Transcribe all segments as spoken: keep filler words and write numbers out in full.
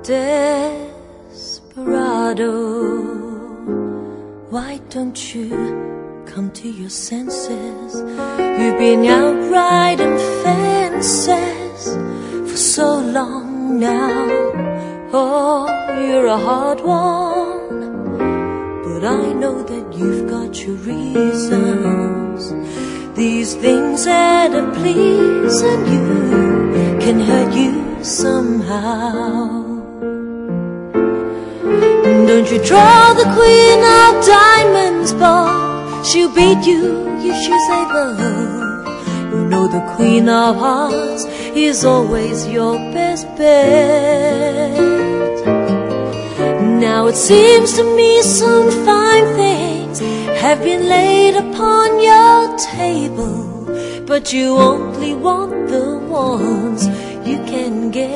Desperado, why don't you come to your senses? You've been out riding fences for so long now. Oh, you're a hard one, but I know that you've got your reasons. These things that are pleasing you can hurt you somehow. Don't you draw the queen of diamonds, but she'll beat you if she's able. You know the queen of hearts is always your best bet. Now it seems to me some fine things have been laid upon your table, but you only want the ones you can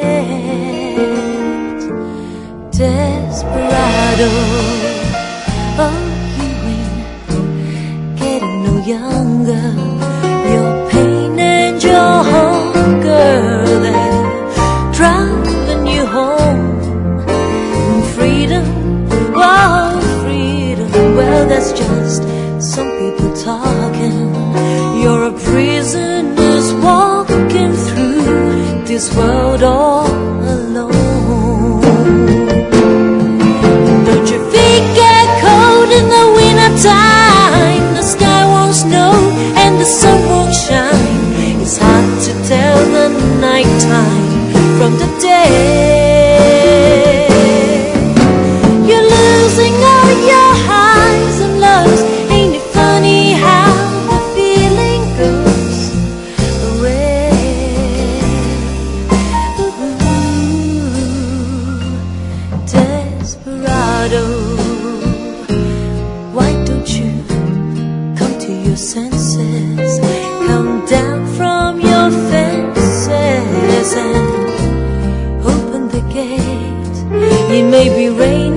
get. Desperado, oh, you ain't getting no younger. Your pain and your hunger, they're driving you home. And freedom, oh, freedom, well, that's just some people talking. You're a prisoner walking through this world all alone. Don't your feet get cold in the winter time? The sky won't snow and the sun won't shine. It's hard to tell the night time from the day. You're losing all your highs and lows. Ain't it funny how the feeling goes away? Ooh, desperado, why don't you come to your senses? Come down from your fences and open the gate. It may be raining